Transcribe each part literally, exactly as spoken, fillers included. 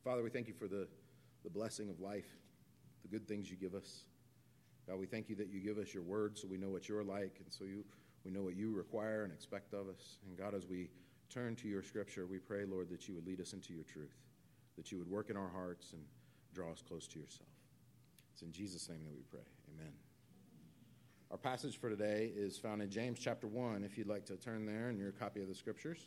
Father, we thank you for the, the blessing of life, the good things you give us. God, we thank you that you give us your word so we know what you're like, and so you we know what you require and expect of us. And God, as we turn to your scripture, we pray, Lord, that you would lead us into your truth, that you would work in our hearts and draw us close to yourself. It's in Jesus' name that we pray. Amen. Our passage for today is found in James chapter one, if you'd like to turn there in your copy of the scriptures.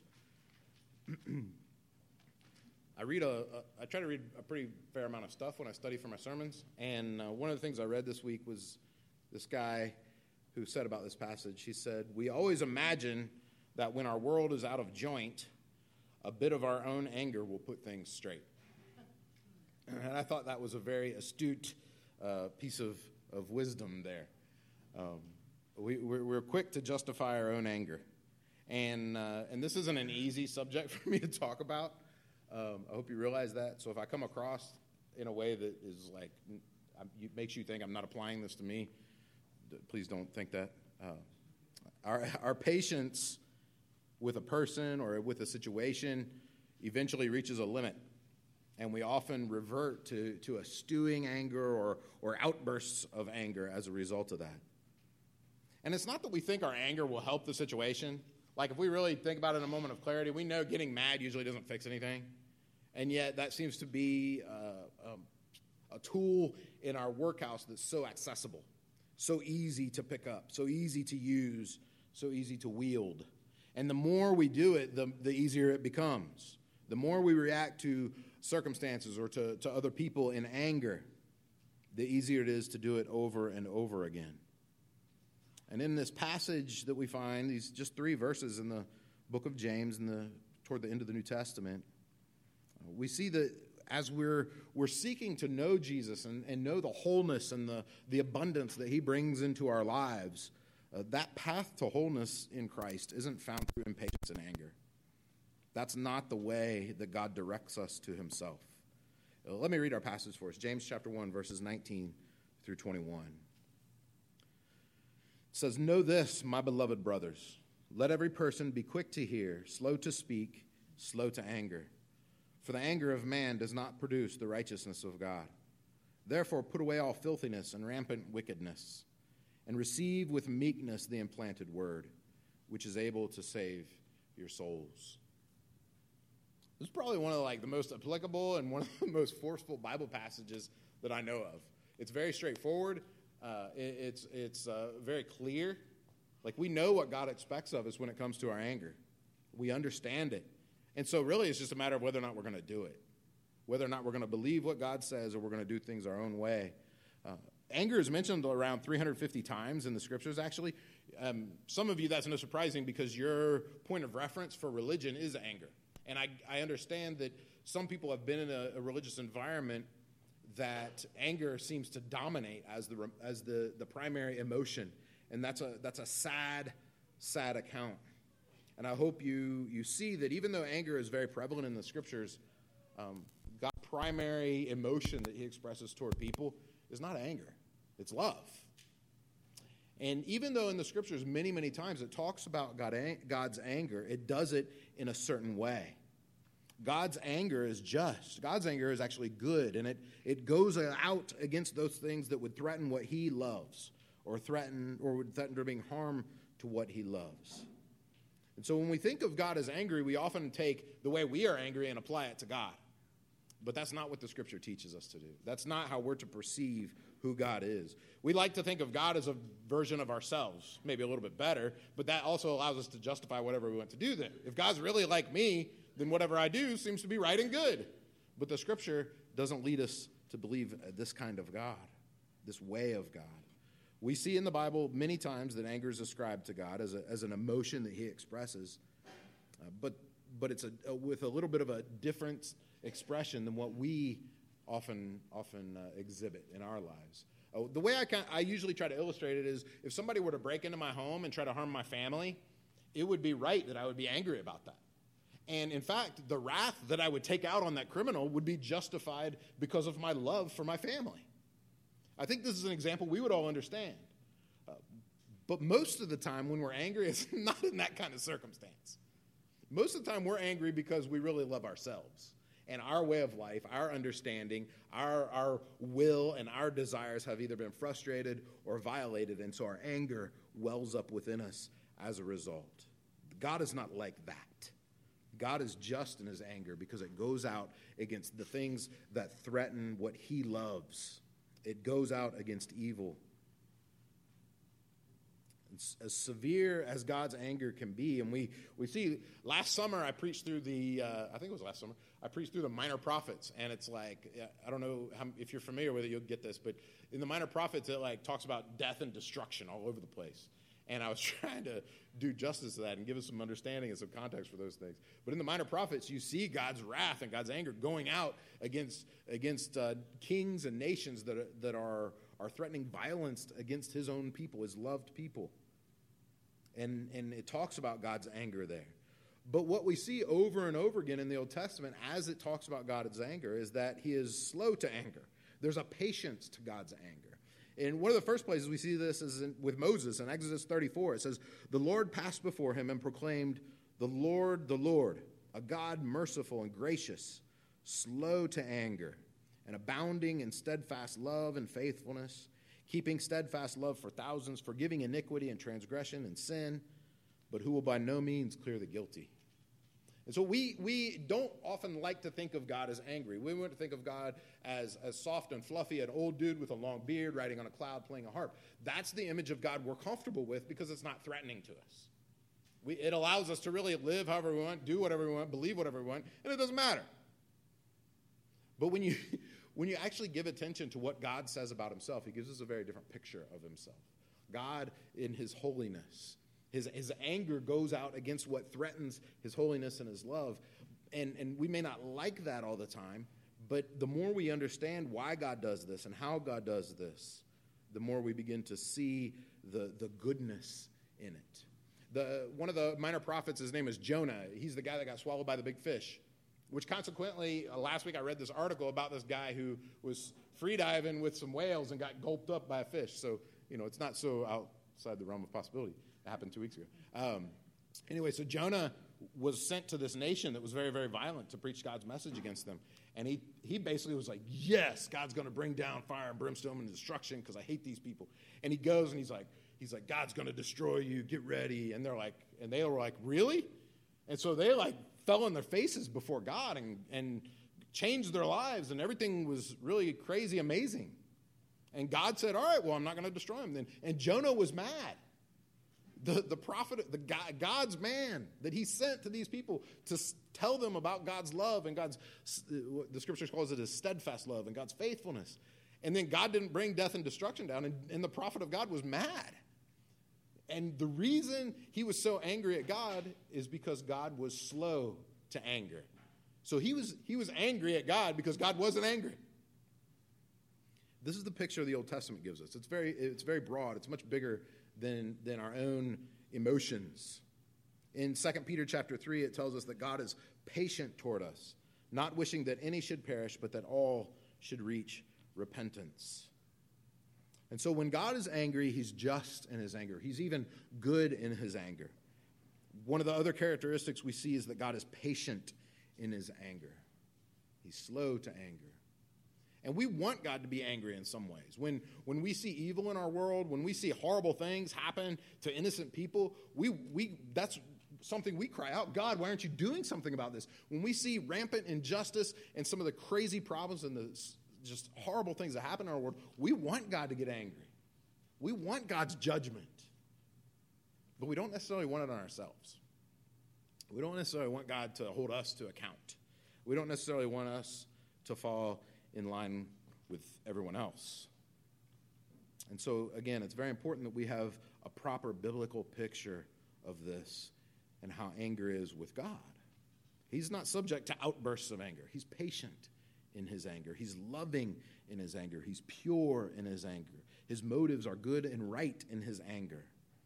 I read a, a, I try to read a pretty fair amount of stuff when I study for my sermons, and uh, one of the things I read this week was this guy who said about this passage. He said, "We always imagine that when our world is out of joint, a bit of our own anger will put things straight." And I thought that was a very astute uh, piece of, of wisdom there. Um, we, we're, we're quick to justify our own anger. And uh, and this isn't an easy subject for me to talk about. Um, I hope you realize that. So if I come across in a way that is like, it makes you think I'm not applying this to me, please don't think that. Uh, our, our patience with a person or with a situation eventually reaches a limit. And we often revert to, to a stewing anger or, or outbursts of anger as a result of that. And it's not that we think our anger will help the situation. Like, if we really think about it in a moment of clarity, we know getting mad usually doesn't fix anything. And yet that seems to be uh, um, a tool in our workhouse that's so accessible, so easy to pick up, so easy to use, so easy to wield. And the more we do it, the, the easier it becomes. The more we react to circumstances or to, to other people in anger, the easier it is to do it over and over again. And in this passage that we find, these just three verses in the book of James, in the toward the end of the New Testament, we see that as we're we're seeking to know Jesus and, and know the wholeness and the, the abundance that he brings into our lives, uh, that path to wholeness in Christ isn't found through impatience and anger. That's not the way that God directs us to himself. Uh, let me read our passage for us. James chapter one, verses nineteen through twenty-one. It says, "Know this, my beloved brothers. Let every person be quick to hear, slow to speak, slow to anger. For the anger of man does not produce the righteousness of God. Therefore put away all filthiness and rampant wickedness, and receive with meekness the implanted word, which is able to save your souls." This is probably one of the, like the most applicable and one of the most forceful Bible passages that I know of. It's very straightforward. Uh, it, it's it's uh, very clear. Like, we know what God expects of us when it comes to our anger. We understand it. And so really it's just a matter of whether or not we're going to do it, whether or not we're going to believe what God says or we're going to do things our own way. Uh, anger is mentioned around three hundred fifty times in the scriptures, actually. Um, some of you, that's no surprising because your point of reference for religion is anger. And I, I understand that some people have been in a, a religious environment that anger seems to dominate as the as the, the primary emotion. And that's a that's a sad, sad account. And I hope you, you see that even though anger is very prevalent in the scriptures, um, God's primary emotion that he expresses toward people is not anger. It's love. And even though in the scriptures many, many times it talks about God, God's anger, it does it in a certain way. God's anger is just. God's anger is actually good, and it, it goes out against those things that would threaten what he loves or threaten or would threaten to bring harm to what he loves. And so when we think of God as angry, we often take the way we are angry and apply it to God. But that's not what the scripture teaches us to do. That's not how we're to perceive who God is. We like to think of God as a version of ourselves, maybe a little bit better, but that also allows us to justify whatever we want to do then. If God's really like me, then whatever I do seems to be right and good. But the scripture doesn't lead us to believe this kind of God, this way of God. We see in the Bible many times that anger is ascribed to God as, a, as an emotion that he expresses, uh, but but it's a, a, with a little bit of a different expression than what we often often uh, exhibit in our lives. Uh, the way I, can, I usually try to illustrate it is if somebody were to break into my home and try to harm my family, it would be right that I would be angry about that. And in fact, the wrath that I would take out on that criminal would be justified because of my love for my family. I think this is an example we would all understand. Uh, but most of the time when we're angry, it's not in that kind of circumstance. Most of the time we're angry because we really love ourselves. And our way of life, our understanding, our, our will, and our desires have either been frustrated or violated, and so our anger wells up within us as a result. God is not like that. God is just in his anger because it goes out against the things that threaten what he loves. It goes out against evil. It's as severe as God's anger can be, and we, we see, last summer I preached through the, uh, I think it was last summer, I preached through the Minor Prophets, and it's like, I don't know how, if you're familiar with it, you'll get this, but in the Minor Prophets it like talks about death and destruction all over the place. And I was trying to do justice to that and give us some understanding and some context for those things. But in the Minor Prophets, you see God's wrath and God's anger going out against against uh, kings and nations that are, that are are threatening violence against his own people, his loved people. And and it talks about God's anger there. But what we see over and over again in the Old Testament as it talks about God's anger is that he is slow to anger. There's a patience to God's anger. And one of the first places we see this is in, with Moses in Exodus thirty-four. It says, "The Lord passed before him and proclaimed, 'The Lord, the Lord, a God merciful and gracious, slow to anger, and abounding in steadfast love and faithfulness, keeping steadfast love for thousands, forgiving iniquity and transgression and sin, but who will by no means clear the guilty.'" And so we we don't often like to think of God as angry. We want to think of God as, as soft and fluffy, an old dude with a long beard riding on a cloud playing a harp. That's the image of God we're comfortable with because it's not threatening to us. We, it allows us to really live however we want, do whatever we want, believe whatever we want, and it doesn't matter. But when you when you actually give attention to what God says about himself, he gives us a very different picture of himself. God in his holiness. His, his anger goes out against what threatens his holiness and his love. And, and we may not like that all the time, but the more we understand why God does this and how God does this, the more we begin to see the, the goodness in it. The, one of the minor prophets, his name is Jonah. He's the guy that got swallowed by the big fish, which consequently, uh, last week I read this article about this guy who was free diving with some whales and got gulped up by a fish. So, you know, it's not so outside the realm of possibility. It happened two weeks ago. Um, anyway, so Jonah was sent to this nation that was very, very violent to preach God's message against them. And he, he basically was like, yes, God's going to bring down fire and brimstone and destruction because I hate these people. And he goes and he's like, he's like, God's going to destroy you. Get ready. And they're like, and they were like, really? And so they like fell on their faces before God and, and changed their lives. And everything was really crazy, amazing. And God said, all right, well, I'm not going to destroy them then. And Jonah was mad. The, the prophet, the God, God's man that he sent to these people to tell them about God's love and God's, the scriptures calls it his steadfast love and God's faithfulness. And then God didn't bring death and destruction down, and, and the prophet of God was mad. And the reason he was so angry at God is because God was slow to anger. So he was, he was angry at God because God wasn't angry. This is the picture the Old Testament gives us. It's very, it's very broad. It's much bigger than, than our own emotions. In Second Peter chapter three, it tells us that God is patient toward us, not wishing that any should perish, but that all should reach repentance. And so when God is angry, he's just in his anger. He's even good in his anger. One of the other characteristics we see is that God is patient in his anger. He's slow to anger. And we want God to be angry in some ways. When, when we see evil in our world, when we see horrible things happen to innocent people, we, we that's something we cry out, God, why aren't you doing something about this? When we see rampant injustice and some of the crazy problems and the just horrible things that happen in our world, we want God to get angry. We want God's judgment. But we don't necessarily want it on ourselves. We don't necessarily want God to hold us to account. We don't necessarily want us to fall in line with everyone else. And so, again, it's very important that we have a proper biblical picture of this and how anger is with God. He's not subject to outbursts of anger. He's patient in his anger. He's loving in his anger. He's pure in his anger. His motives are good and right in his anger.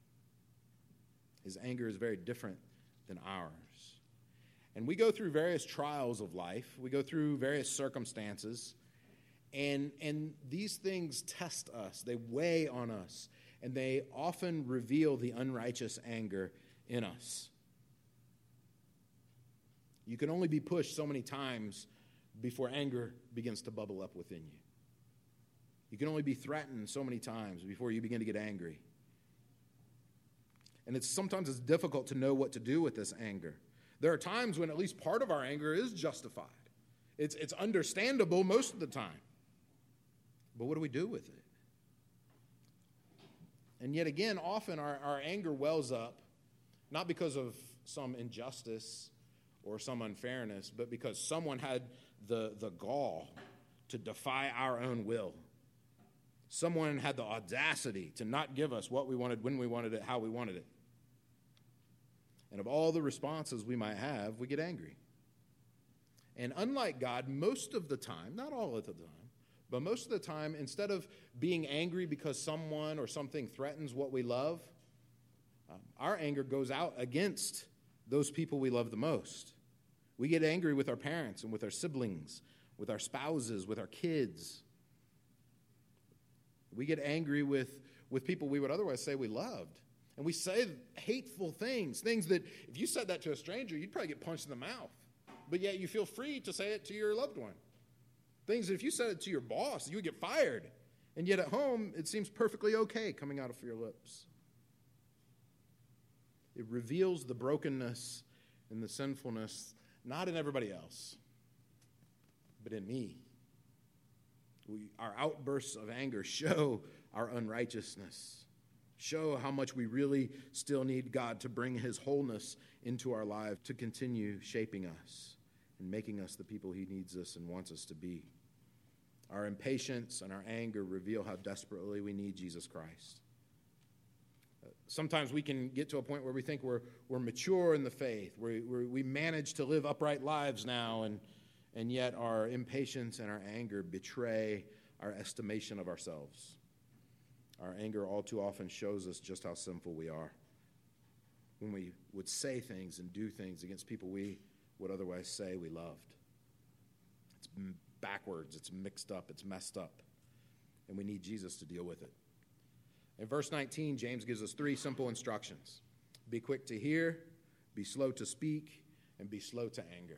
His anger is very different than ours. And we go through various trials of life. We go through various circumstances. And, and these things test us. They weigh on us. And they often reveal the unrighteous anger in us. You can only be pushed so many times before anger begins to bubble up within you. You can only be threatened so many times before you begin to get angry. And it's sometimes it's difficult to know what to do with this anger. There are times when at least part of our anger is justified. It's, it's understandable most of the time. But what do we do with it? And yet again, often our, our anger wells up, not because of some injustice or some unfairness, but because someone had the, the gall to defy our own will. Someone had the audacity to not give us what we wanted, when we wanted it, how we wanted it. And of all the responses we might have, we get angry. And unlike God, most of the time, not all of the time, but most of the time, instead of being angry because someone or something threatens what we love, um, our anger goes out against those people we love the most. We get angry with our parents and with our siblings, with our spouses, with our kids. We get angry with, with people we would otherwise say we loved. And we say hateful things, things that if you said that to a stranger, you'd probably get punched in the mouth. But yet you feel free to say it to your loved one. Things that if you said it to your boss, you would get fired. And yet at home, it seems perfectly okay coming out of your lips. It reveals the brokenness and the sinfulness, not in everybody else, but in me. We, our outbursts of anger show our unrighteousness, show how much we really still need God to bring his wholeness into our lives, to continue shaping us and making us the people he needs us and wants us to be. Our impatience and our anger reveal how desperately we need Jesus Christ. Uh, sometimes we can get to a point where we think we're, we're mature in the faith, where we we manage to live upright lives now, and, and yet our impatience and our anger betray our estimation of ourselves. Our anger all too often shows us just how sinful we are when we would say things and do things against people we would otherwise say we loved. It's backwards, it's mixed up, it's messed up, and we need Jesus to deal with it. In verse nineteen, James gives us three simple instructions. Be quick to hear, be slow to speak, and be slow to anger.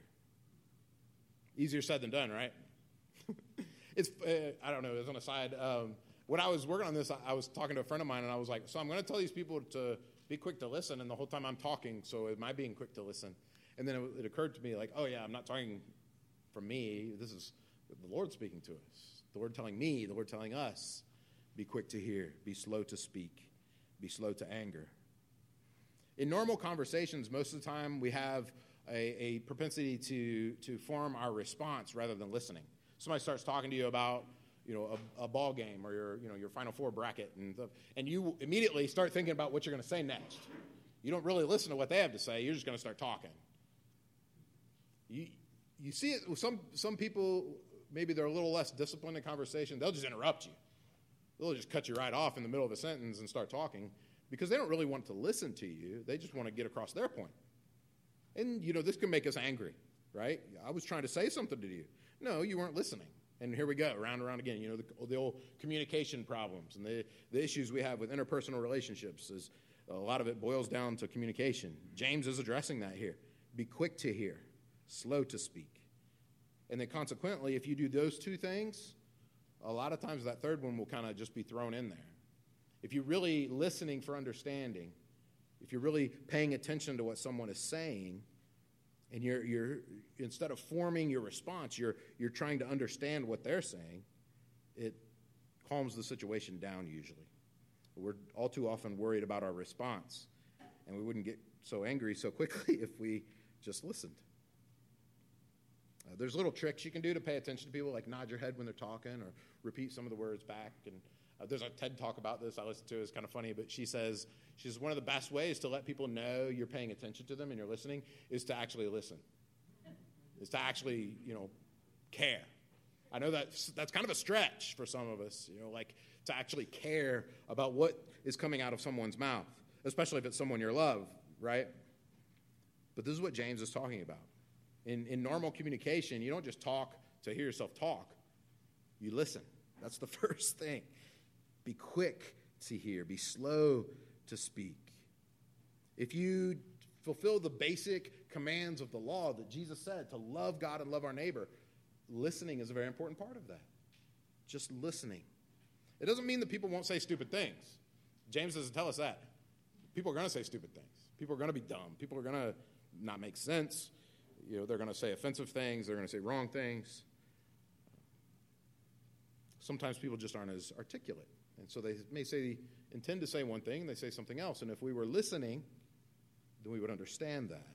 Easier said than done, right? it's, uh, I don't know, as an aside, um, when I was working on this, I, I was talking to a friend of mine, and I was like, so I'm going to tell these people to be quick to listen, and the whole time I'm talking, so am I being quick to listen? And then it, it occurred to me, like, oh yeah, I'm not talking from me. This is the Lord speaking to us. The Lord telling me, the Lord telling us, be quick to hear, be slow to speak, be slow to anger. In normal conversations, most of the time we have a, a propensity to, to form our response rather than listening. Somebody starts talking to you about, you know, a, a ball game or your, you know, your Final Four bracket, and the, and you immediately start thinking about what you're going to say next. You don't really listen to what they have to say. You're just going to start talking. You you see it with some some people. Maybe they're a little less disciplined in conversation. They'll just interrupt you. They'll just cut you right off in the middle of a sentence and start talking because they don't really want to listen to you. They just want to get across their point. And, you know, this can make us angry, right? I was trying to say something to you. No, you weren't listening. And here we go, round and round again. You know, the, the old communication problems and the, the issues we have with interpersonal relationships. Is a lot of it boils down to communication. James is addressing that here. Be quick to hear, slow to speak. And then consequently, if you do those two things, a lot of times that third one will kind of just be thrown in there. If you're really listening for understanding, if you're really paying attention to what someone is saying, and you're you're instead of forming your response, you're you're trying to understand what they're saying, it calms the situation down usually. We're all too often worried about our response, and we wouldn't get so angry so quickly if we just listened. Uh, there's little tricks you can do to pay attention to people, like nod your head when they're talking or repeat some of the words back. And uh, there's a TED Talk about this I listened to. It's kind of funny, but she says she's one of the best ways to let people know you're paying attention to them and you're listening is to actually listen, is to actually, you know, care. I know that's, that's kind of a stretch for some of us, you know, like to actually care about what is coming out of someone's mouth, especially if it's someone you love, right? But this is what James is talking about. In, in normal communication, you don't just talk to hear yourself talk. You listen. That's the first thing. Be quick to hear. Be slow to speak. If you fulfill the basic commands of the law that Jesus said, to love God and love our neighbor, listening is a very important part of that. Just listening. It doesn't mean that people won't say stupid things. James doesn't tell us that. People are going to say stupid things. People are going to be dumb. People are going to not make sense. You know, they're going to say offensive things. They're going to say wrong things. Sometimes people just aren't as articulate. And so they may say, intend to say one thing, and they say something else. And if we were listening, then we would understand that.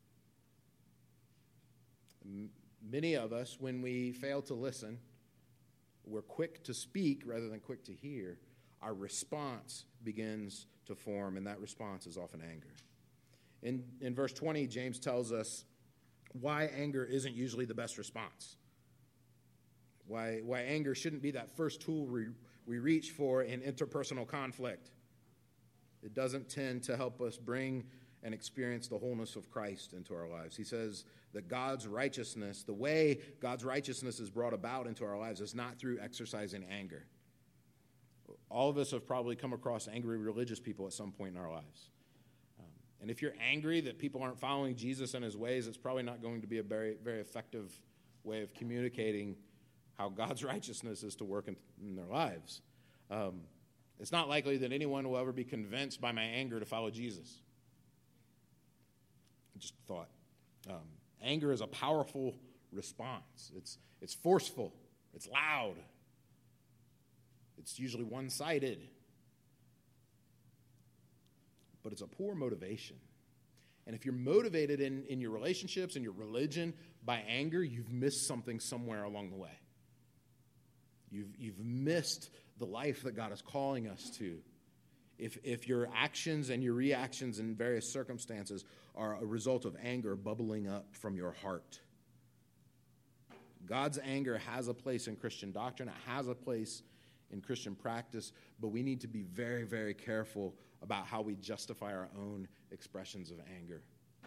M- many of us, when we fail to listen, we're quick to speak rather than quick to hear. Our response begins to form, and that response is often anger. In, in verse twenty, James tells us why anger isn't usually the best response. Why, why anger shouldn't be that first tool we, we reach for in interpersonal conflict. It doesn't tend to help us bring and experience the wholeness of Christ into our lives. He says that God's righteousness, the way God's righteousness is brought about into our lives, is not through exercising anger. All of us have probably come across angry religious people at some point in our lives. Um, and if you're angry that people aren't following Jesus and his ways, it's probably not going to be a very, very effective way of communicating how God's righteousness is to work in, in their lives. Um, it's not likely that anyone will ever be convinced by my anger to follow Jesus. Just thought. Um, anger is a powerful response. It's, it's forceful. It's loud. It's usually one-sided. But it's a poor motivation. And if you're motivated in, in your relationships and your religion by anger, you've missed something somewhere along the way. You've, you've missed the life that God is calling us to. If, if your actions and your reactions in various circumstances are a result of anger bubbling up from your heart. God's anger has a place in Christian doctrine. It has a place in Christian practice, but we need to be very, very careful about how we justify our own expressions of anger.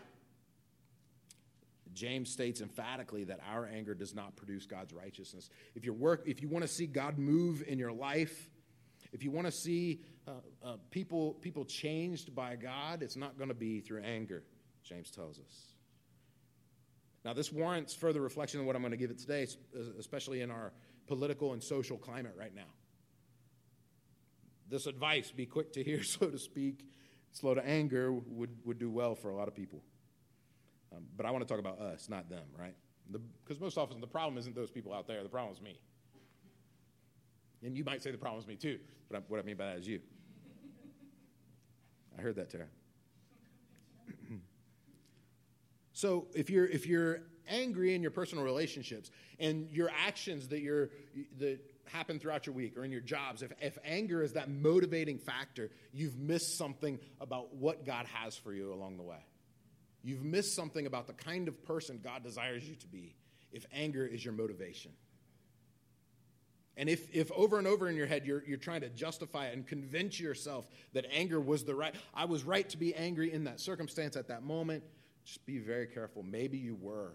James states emphatically that our anger does not produce God's righteousness. If you work, if you want to see God move in your life, if you want to see uh, uh, people people changed by God, it's not going to be through anger, James tells us. Now, this warrants further reflection on what I'm going to give it today, especially in our political and social climate right now. This advice, be quick to hear, slow to speak, slow to anger, would, would do well for a lot of people. Um, but I want to talk about us, not them, right? Because most often the problem isn't those people out there. The problem is me. And you might say the problem is me too, but I, what I mean by that is you. I heard that, Tara. So if you're if you're angry in your personal relationships and your actions that you're that happen throughout your week or in your jobs, if, if anger is that motivating factor, you've missed something about what God has for you along the way. You've missed something about the kind of person God desires you to be if anger is your motivation. And if, if over and over in your head you're, you're trying to justify it and convince yourself that anger was the right, I was right to be angry in that circumstance at that moment, just be very careful. Maybe you were.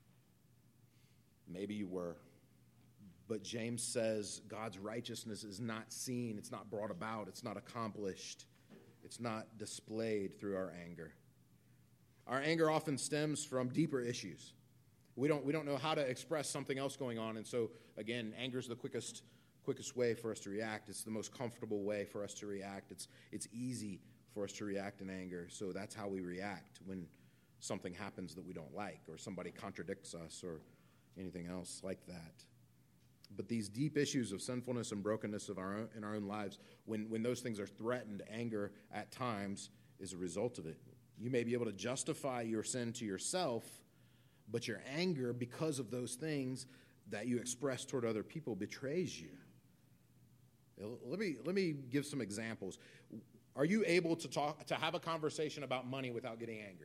Maybe you were. But James says God's righteousness is not seen, it's not brought about, it's not accomplished, it's not displayed through our anger. Our anger often stems from deeper issues. We don't, we don't know how to express something else going on, and so, again, anger is the quickest, quickest way for us to react. It's the most comfortable way for us to react. It's, it's easy for us to react in anger, so that's how we react when something happens that we don't like or somebody contradicts us or anything else like that. But these deep issues of sinfulness and brokenness of our own, in our own lives, when, when those things are threatened, anger at times is a result of it. You may be able to justify your sin to yourself, but your anger because of those things that you express toward other people betrays you. Let me, let me give some examples. Are you able to talk to have a conversation about money without getting angry?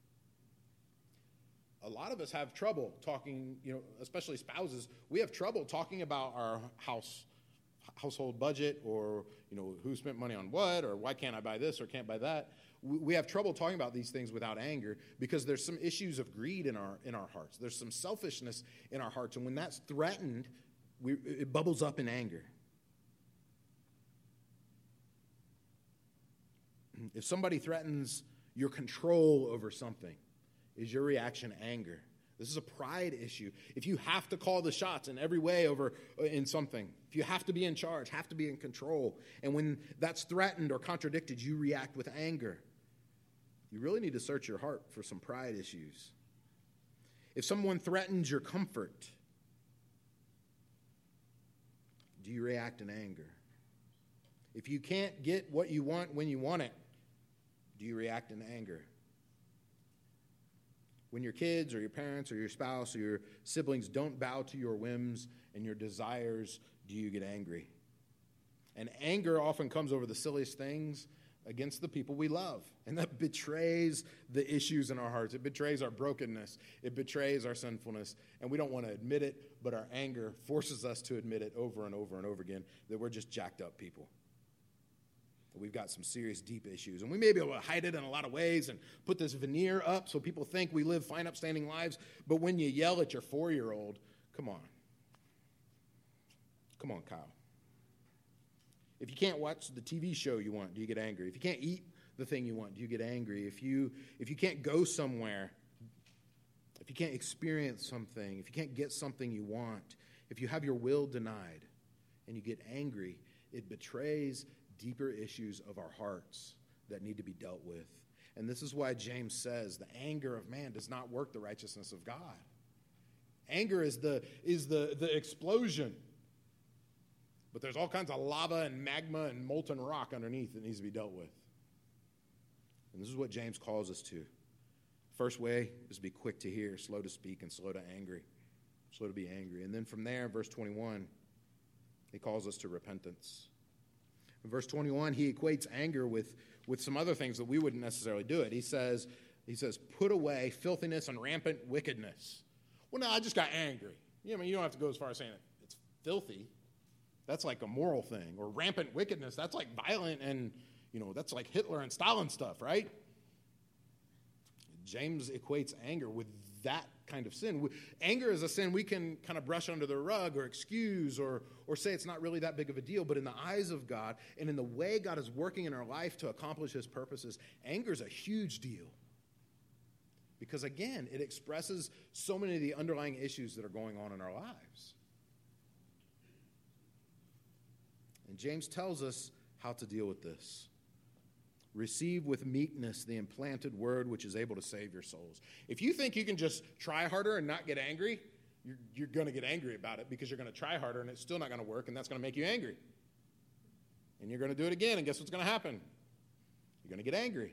A lot of us have trouble talking, you know, especially spouses. We have trouble talking about our house household budget or, you know, who spent money on what or why can't I buy this or can't buy that. We have trouble talking about these things without anger because there's some issues of greed in our in our hearts. There's some selfishness in our hearts, and when that's threatened, we, it bubbles up in anger. If somebody threatens your control over something, is your reaction anger? This is a pride issue. If you have to call the shots in every way over in something, if you have to be in charge, have to be in control, and when that's threatened or contradicted, you react with anger, you really need to search your heart for some pride issues. If someone threatens your comfort, do you react in anger? If you can't get what you want when you want it, do you react in anger? When your kids or your parents or your spouse or your siblings don't bow to your whims and your desires, do you get angry? And anger often comes over the silliest things against the people we love. And that betrays the issues in our hearts. It betrays our brokenness. It betrays our sinfulness. And we don't want to admit it, but our anger forces us to admit it over and over and over again, that we're just jacked up people. We've got some serious, deep issues. And we may be able to hide it in a lot of ways and put this veneer up so people think we live fine, upstanding lives. But when you yell at your four-year-old, come on. Come on, Kyle. If you can't watch the T V show you want, do you get angry? If you can't eat the thing you want, do you get angry? If you, if you can't go somewhere, if you can't experience something, if you can't get something you want, if you have your will denied and you get angry, it betrays deeper issues of our hearts that need to be dealt with. And this is why James says the anger of man does not work the righteousness of God. Anger is the, is the, the explosion. But there's all kinds of lava and magma and molten rock underneath that needs to be dealt with. And this is what James calls us to. First way is to be quick to hear, slow to speak, and slow to angry. Slow to be angry. And then from there, verse twenty-one, he calls us to repentance. In verse twenty-one, he equates anger with, with some other things that we wouldn't necessarily do it. He says, he says, put away filthiness and rampant wickedness. Well, no, I just got angry. You know, I mean, you don't have to go as far as saying it. It's filthy. That's like a moral thing. Or rampant wickedness, that's like violent and, you know, that's like Hitler and Stalin stuff, right? James equates anger with that kind of sin. Anger is a sin we can kind of brush under the rug or excuse or, or say it's not really that big of a deal. But in the eyes of God and in the way God is working in our life to accomplish his purposes, anger is a huge deal. Because again, it expresses so many of the underlying issues that are going on in our lives. And James tells us how to deal with this. Receive with meekness the implanted word which is able to save your souls. If you think you can just try harder and not get angry, you're, you're going to get angry about it because you're going to try harder and it's still not going to work, and that's going to make you angry. And you're going to do it again, and guess what's going to happen? You're going to get angry.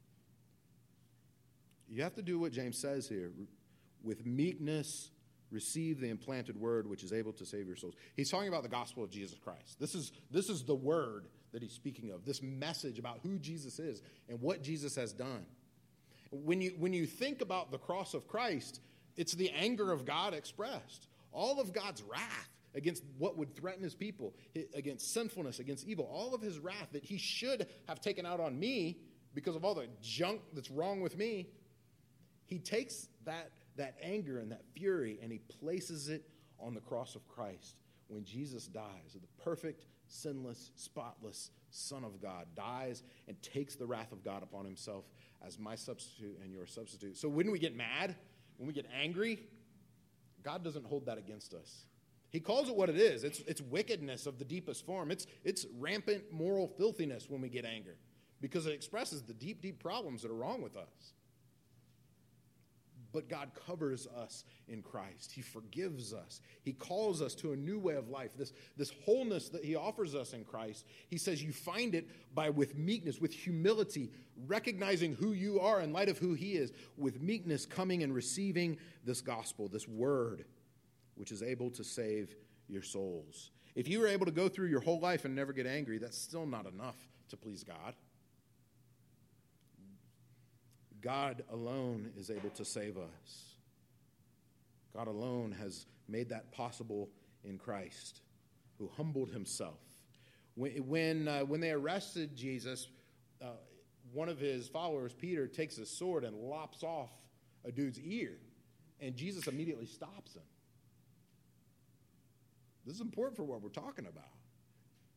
You have to do what James says here. With meekness, receive the implanted word which is able to save your souls. He's talking about the gospel of Jesus Christ. This is, this is the word that he's speaking of, this message about who Jesus is and what Jesus has done. When you, when you think about the cross of Christ, it's the anger of God expressed. All of God's wrath against what would threaten his people, against sinfulness, against evil, all of his wrath that he should have taken out on me because of all the junk that's wrong with me, he takes that, that anger and that fury and he places it on the cross of Christ when Jesus dies, the perfect, sinless, spotless Son of God dies and takes the wrath of God upon himself as my substitute and your substitute. So when we get mad, when we get angry, God doesn't hold that against us. He calls it what it is. It's, it's wickedness of the deepest form. It's, it's rampant moral filthiness when we get anger because it expresses the deep, deep problems that are wrong with us. But God covers us in Christ. He forgives us. He calls us to a new way of life. This, this wholeness that he offers us in Christ, he says you find it by with meekness, with humility, recognizing who you are in light of who he is, with meekness coming and receiving this gospel, this word, which is able to save your souls. If you were able to go through your whole life and never get angry, that's still not enough to please God. God alone is able to save us. God alone has made that possible in Christ, who humbled himself. When, when, uh, when they arrested Jesus, uh, one of his followers, Peter, takes his sword and lops off a dude's ear, and Jesus immediately stops him. This is important for what we're talking about,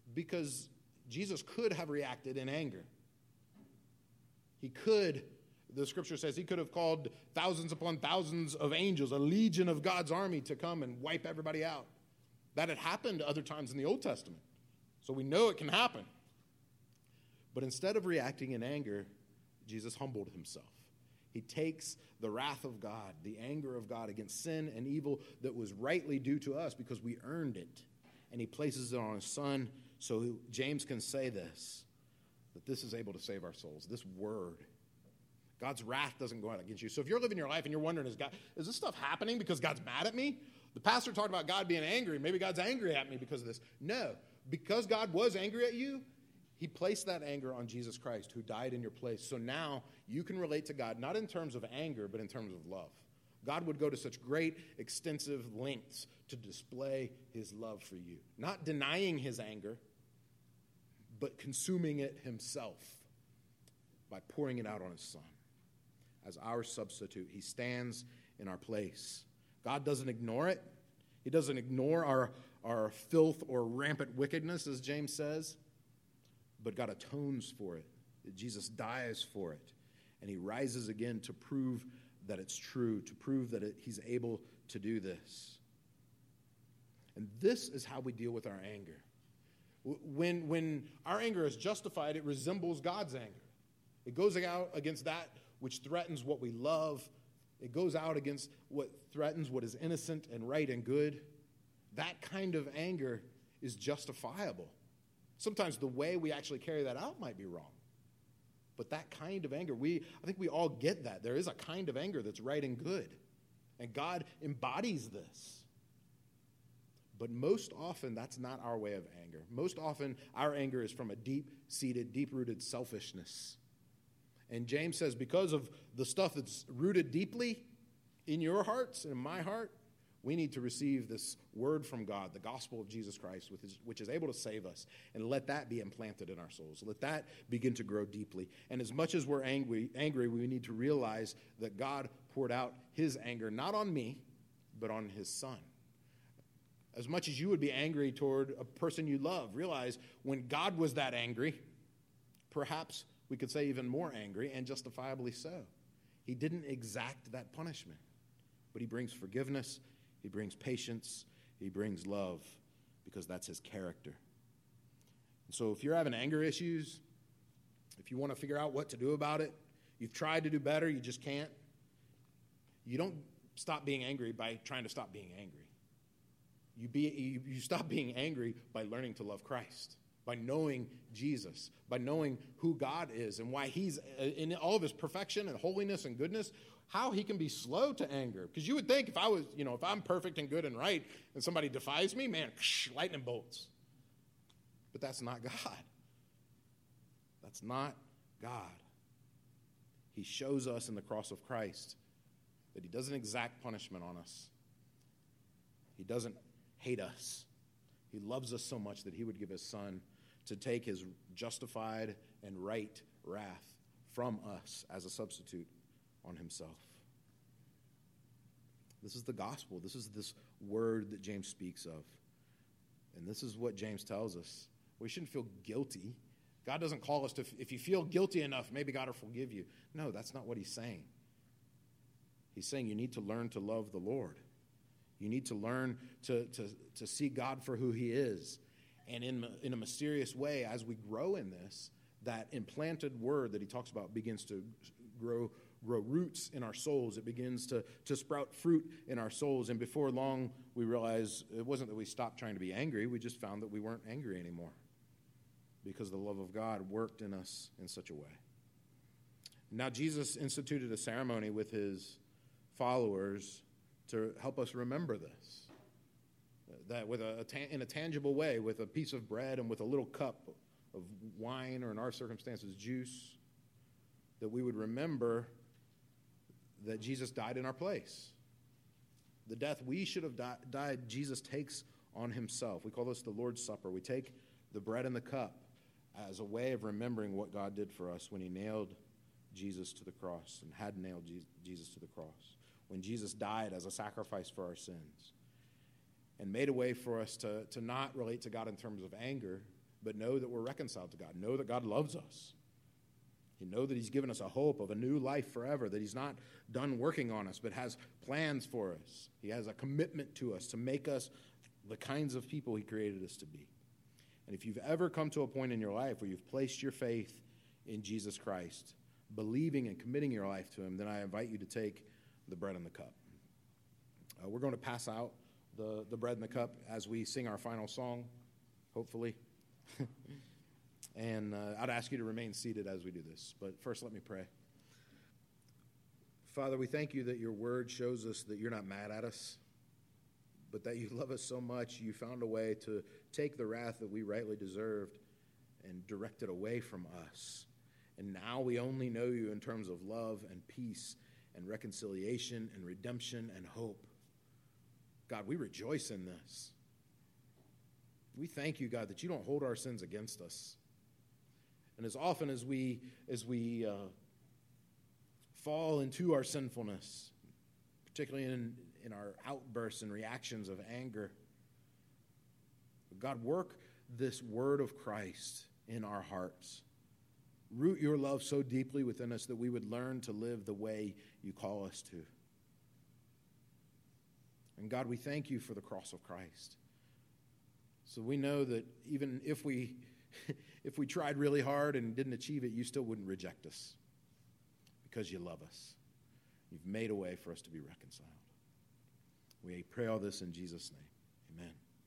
because Jesus could have reacted in anger. He could the scripture says he could have called thousands upon thousands of angels, a legion of God's army, to come and wipe everybody out. That had happened other times in the Old Testament. So we know it can happen. But instead of reacting in anger, Jesus humbled himself. He takes the wrath of God, the anger of God against sin and evil that was rightly due to us because we earned it, and he places it on his son so James can say this, that this is able to save our souls. This word, God's wrath doesn't go out against you. So if you're living your life and you're wondering, is God, is this stuff happening because God's mad at me? The pastor talked about God being angry. Maybe God's angry at me because of this. No, because God was angry at you, he placed that anger on Jesus Christ, who died in your place. So now you can relate to God, not in terms of anger, but in terms of love. God would go to such great, extensive lengths to display his love for you. Not denying his anger, but consuming it himself by pouring it out on his son. As our substitute, he stands in our place. God doesn't ignore it. He doesn't ignore our, our filth or rampant wickedness, as James says. But God atones for it. Jesus dies for it. And he rises again to prove that it's true, to prove that it, he's able to do this. And this is how we deal with our anger. When, when our anger is justified, it resembles God's anger. It goes out against that which threatens what we love. It goes out against what threatens what is innocent and right and good. That kind of anger is justifiable. Sometimes the way we actually carry that out might be wrong. But that kind of anger, we I think we all get that. There is a kind of anger that's right and good. And God embodies this. But most often, that's not our way of anger. Most often, our anger is from a deep-seated, deep-rooted selfishness. And James says, because of the stuff that's rooted deeply in your hearts and in my heart, we need to receive this word from God, the gospel of Jesus Christ, which is, which is able to save us, and let that be implanted in our souls. Let that begin to grow deeply. And as much as we're angry, angry, we need to realize that God poured out his anger, not on me, but on his son. As much as you would be angry toward a person you love, realize when God was that angry, perhaps we could say even more angry, and justifiably so. He didn't exact that punishment, but he brings forgiveness. He brings patience. He brings love, because that's his character. And so if you're having anger issues, if you want to figure out what to do about it, you've tried to do better, you just can't, you don't stop being angry by trying to stop being angry. You, be, you, you stop being angry by learning to love Christ, by knowing Jesus, by knowing who God is and why he's, in all of his perfection and holiness and goodness, how he can be slow to anger. Because you would think if I was, you know, if I'm perfect and good and right and somebody defies me, man, lightning bolts. But that's not God. That's not God. He shows us in the cross of Christ that he doesn't exact punishment on us. He doesn't hate us. He loves us so much that he would give his son to take his justified and right wrath from us as a substitute on himself. This is the gospel. This is this word that James speaks of. And this is what James tells us. We shouldn't feel guilty. God doesn't call us to, if you feel guilty enough, maybe God will forgive you. No, that's not what he's saying. He's saying you need to learn to love the Lord. You need to learn to, to, to see God for who he is. And in, in a mysterious way, as we grow in this, that implanted word that he talks about begins to grow grow roots in our souls. It begins to, to sprout fruit in our souls. And before long, we realize it wasn't that we stopped trying to be angry. We just found that we weren't angry anymore because the love of God worked in us in such a way. Now, Jesus instituted a ceremony with his followers to help us remember this. That with a, in a tangible way, with a piece of bread and with a little cup of wine, or in our circumstances, juice, that we would remember that Jesus died in our place. The death we should have di- died, Jesus takes on himself. We call this the Lord's Supper. We take the bread and the cup as a way of remembering what God did for us when he nailed Jesus to the cross and had nailed Jesus to the cross. When Jesus died as a sacrifice for our sins and made a way for us to, to not relate to God in terms of anger, but know that we're reconciled to God. Know that God loves us. You know that he's given us a hope of a new life forever, that he's not done working on us, but has plans for us. He has a commitment to us to make us the kinds of people he created us to be. And if you've ever come to a point in your life where you've placed your faith in Jesus Christ, believing and committing your life to him, then I invite you to take the bread and the cup. Uh, we're going to pass out the, the bread and the cup as we sing our final song, hopefully. And uh, I'd ask you to remain seated as we do this. But first, let me pray. Father, we thank you that your word shows us that you're not mad at us, but that you love us so much, you found a way to take the wrath that we rightly deserved and direct it away from us. And now we only know you in terms of love and peace and reconciliation and redemption and hope. God, we rejoice in this. We thank you, God, that you don't hold our sins against us. And as often as we as we uh, fall into our sinfulness, particularly in, in our outbursts and reactions of anger, God, work this word of Christ in our hearts. Root your love so deeply within us that we would learn to live the way you call us to. And God, we thank you for the cross of Christ. So we know that even if we if we tried really hard and didn't achieve it, you still wouldn't reject us because you love us. You've made a way for us to be reconciled. We pray all this in Jesus' name. Amen.